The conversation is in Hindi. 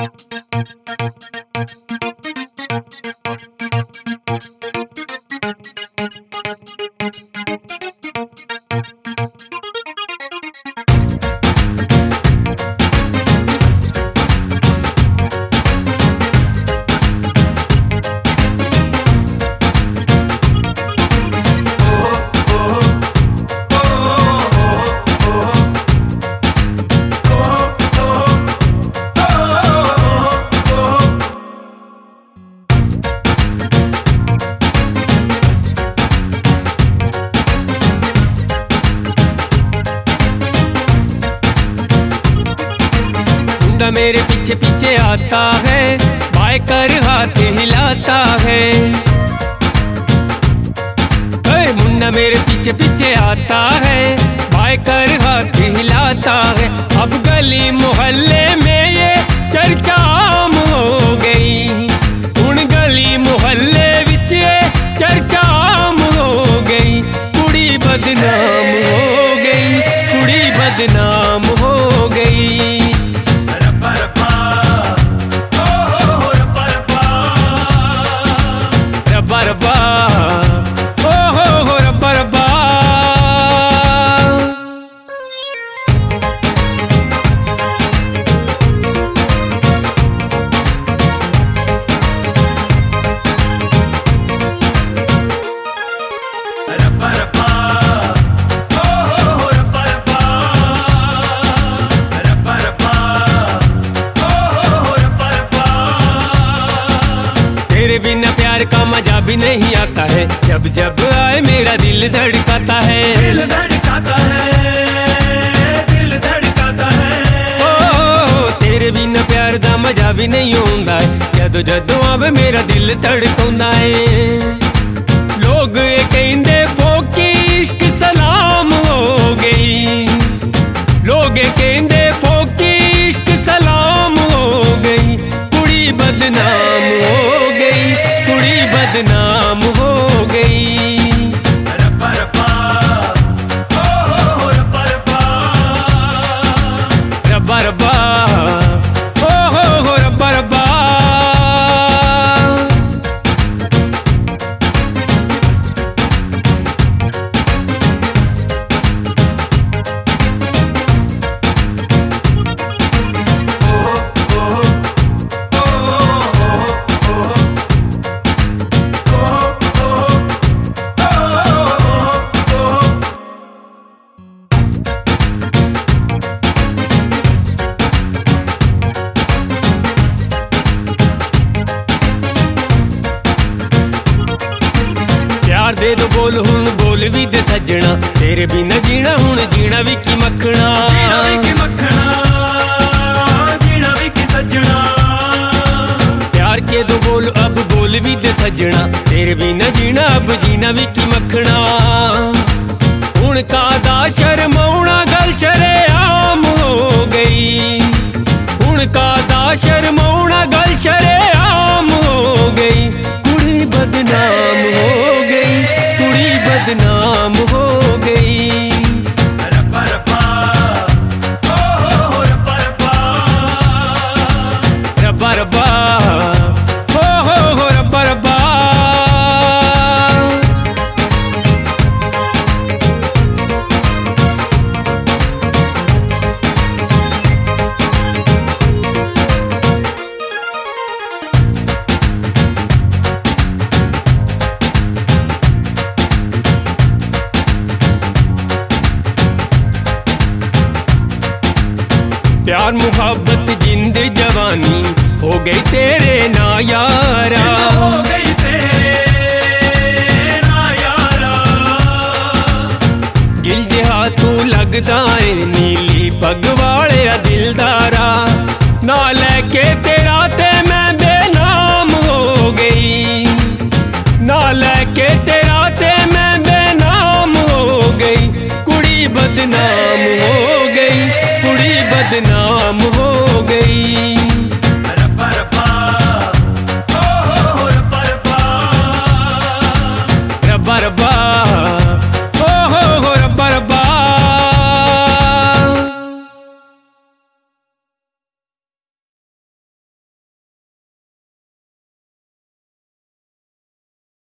मेरे पीछे पीछे आता है, बाएं कर हाथ हिलाता है। मुन्ना मेरे पीछे पीछे आता है, बाएं कर हाथ हिलाता है। अब गली मोहल्ले में ये चर्चा आम हो गई, हुण गली मोहल्ले विच ये चर्चा आम हो गई। कुड़ी बदनाम हो गई, कुड़ी बदनाम हो गई। तेरे बिना प्यार का मजा भी नहीं आता है, जब जब आए मेरा दिल धड़काता है, दिल धड़काता है, दिल धड़काता है। ओ तेरे बिना प्यार का मजा भी नहीं होता है, जदों जदों आवे मेरा दिल धड़काता है। लोग ये कहंदे फोकी इश्क सलाम हो गई, लोग ये कहंदे फोकी इश्क सलाम हो गई। कुड़ी बदनाम हो गई, कुड़ी बदनाम हो गई। रब्बा रब्बा ओ हो रब्बा रब्बा, रब्बा रब्बा ओ हो रब्बा रब्बा। प्यार दे दो बोल हुण बोल भी दे सजना, तेरे बिना जीना हुण जीना भी की मखना, जीना भी की मखना, जीना भी की सजना। प्यार के दो बोल अब बोल भी दे सजना, तेरे बिना जीना अब जीना भी की मखना। हुण कादा शर्माउणा गल शरेआम हो गई, हुण कादा शर्माउणा गल शरेआम हो गई। कुड़ी बदनाम हो गई, कुड़ी बदनाम हो गई। रब्बा रब्बा ओ हो रब्बा रब्बा, रब्बा रब्बा ओ हो रब्बा रब्बा। प्यार मुहब्बत जिंद जवानी हो गई तेरे ना यारा, हो गई तेरे ना यारा। गिल जिहा तू लगदा है नीली पग वाले दिलदारा, ना लेके तेरा ते मैं बेनाम हो गई, ना लेके तेरा ते मैं बेनाम हो गई। कुड़ी बदनाम हो